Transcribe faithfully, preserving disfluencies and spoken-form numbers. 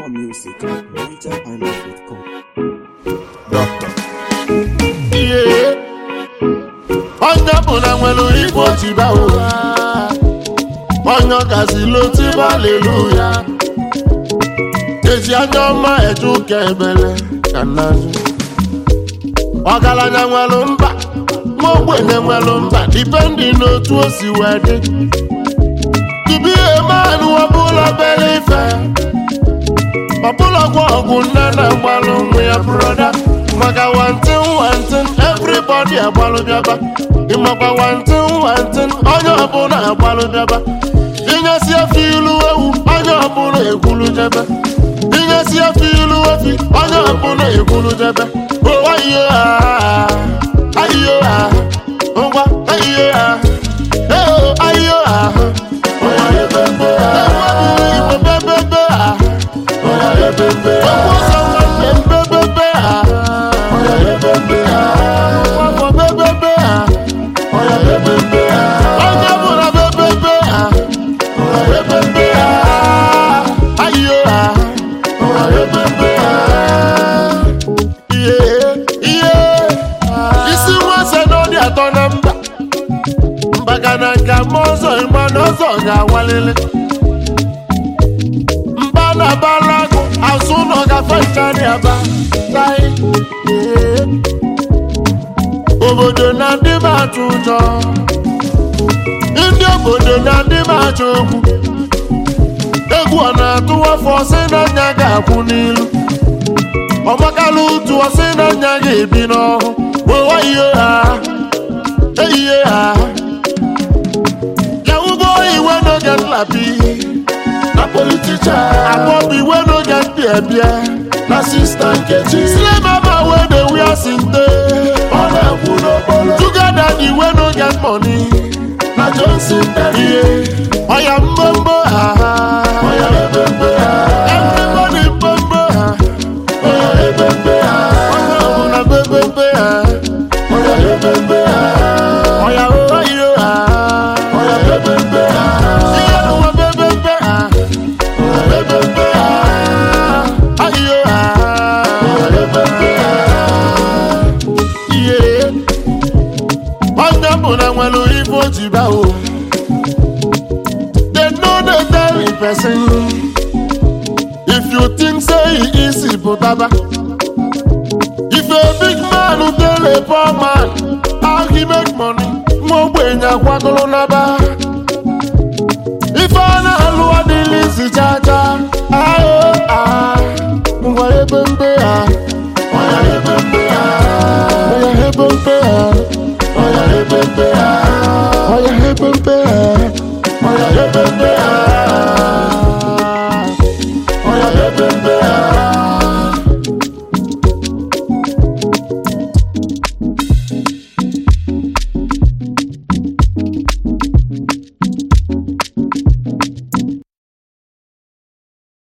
More music at niger island dot com. Doctor. Yeah. Onye bụla nwere igbo tiba ụwa. Onye gazilo tiba hallelujah. Eji anya ọma eje ụka ebele ka nnazụ. Ọgaranya nwere mba, ma ogbenye nwere mba, depending n'otu o si wee dị. To be a man who ọbụla bere ife. Ọbụla gwa ọgwụ nne na agbalụ nwe ya broda. Maka one thing, one thing, everybody agbalụ bịaba. Ịmakwa one thing, one thing, onye ọbụla agbalụ bịaba. Inyesi efi ilu ewu, onye ọbụla ekwulu jebe. Inyesi efi ilu efi, onye ọbụla ekwulu jebe. Oh, ayo ah, ayo ah, ngwa ayo ah, eh ayo ah, oya ebebe ah, ebebe bebe ah, oya ebebe ah, oya ebebe ah, oya ebebe ah, oya ebebe ah, oya ebebe ah, oya bura bebe ah, oya ebebe ah, ayo ah, oya ebebe ah. Mbagana ka mozo imanozo ga-awalele. Mba na balago azụnọ ga-fechari aba tai. Obodo na ndị matụ ụjọ, ndị obodo na ndị matụ okwu. Egwu ọ na-atụ afọ sị na nya ga-akwụ n'ilu. Ọmakala ụtụ ọ sị na nya ga-ebi n'ọhụ. Owa ihe ha, eyihe ha. We no get lappy, na politician. I pop we no get beer beer. Na sister Kechi. Slay mama we dey wear sinte. Ona kuno bolo. Together the we no get money. Na Johnson Terry. Oya mbombo ha. Oya ebembe ha. Everybody mbombo ha. Oya ebembe ha. Oya una bebembe ha. Oya ebembe ha. Oya oyo ha. Oya bebembe ha. They know they tell the person. If you think say it easy, baba. If a big man who tell a poor man how he make money, mo gbenya kwagolo naba. If I na alwa di lisi chacha, ayo ah, ngwa ebembe.